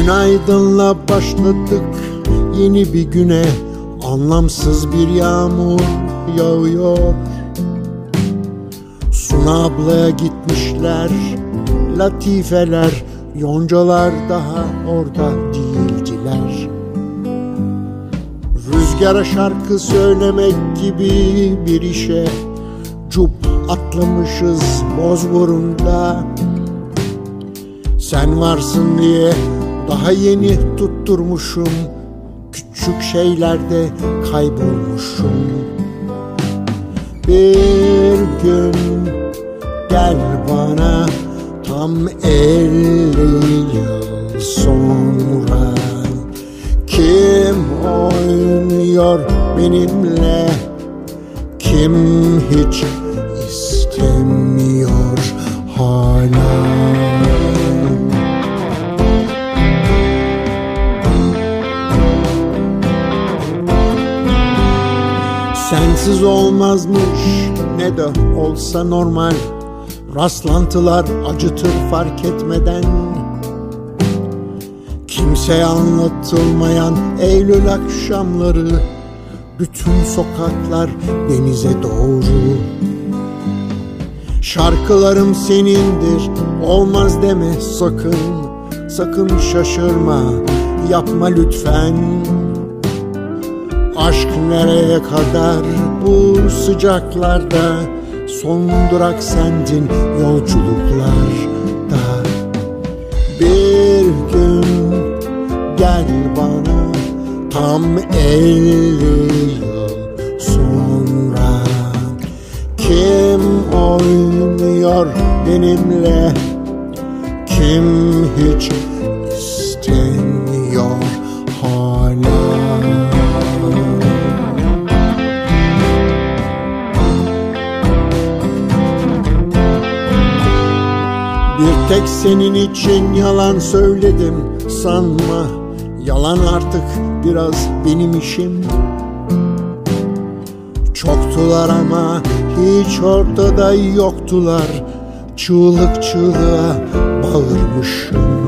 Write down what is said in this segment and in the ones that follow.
Günaydınla başladık yeni bir güne, anlamsız bir yağmur yağıyor. Suna ablaya gitmişler latifeler, yoncalar daha orada değildiler. Rüzgara şarkı söylemek gibi bir işe cup atlamışız Bozburun'da. Sen varsın diye daha yeni tutturmuşum, küçük şeylerde kaybolmuşum. Bir gün gel bana, tam 50 yıl sonra. Kim oynuyor benimle, kim hiç istemiyor hala. Sensiz olmazmış, ne de olsa normal. Rastlantılar acıtır fark etmeden. Kimseye anlatılmayan Eylül akşamları, bütün sokaklar denize doğru. Şarkılarım senindir, olmaz deme sakın. Sakın şaşırma, yapma lütfen. Aşk nereye kadar bu sıcaklarda? Son durak sendin yolculuklarda. Bir gün gel bana, tam 50 yıl sonra. Kim oynuyor benimle, kim hiç istemiyor hala. Bir tek senin için yalan söyledim sanma. Yalan artık biraz benim işim. Çoktular ama hiç ortada yoktular. Çığlık çığlığa bağırmışım.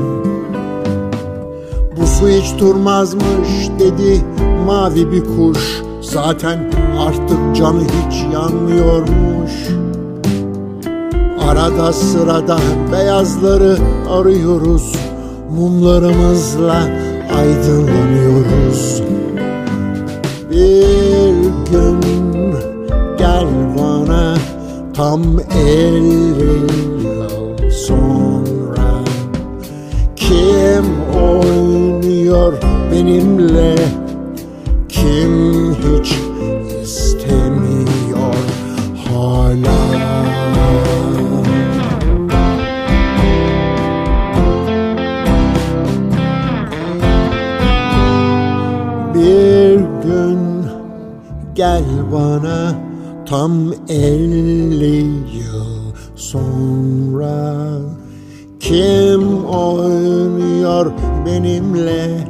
Bu su hiç durmazmış dedi mavi bir kuş. Zaten artık canı hiç yanmıyormuş. Arada sırada beyazları arıyoruz, mumlarımızla aydınlanıyoruz. Bir gün gel bana, tam 50 yıl sonra. Kim oynuyor benimle, kim hiç istemiyor hala. Bir gün gel bana, tam 50 yıl sonra. Kim oynuyor benimle,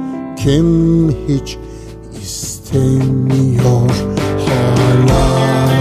kim hiç istemiyor hala.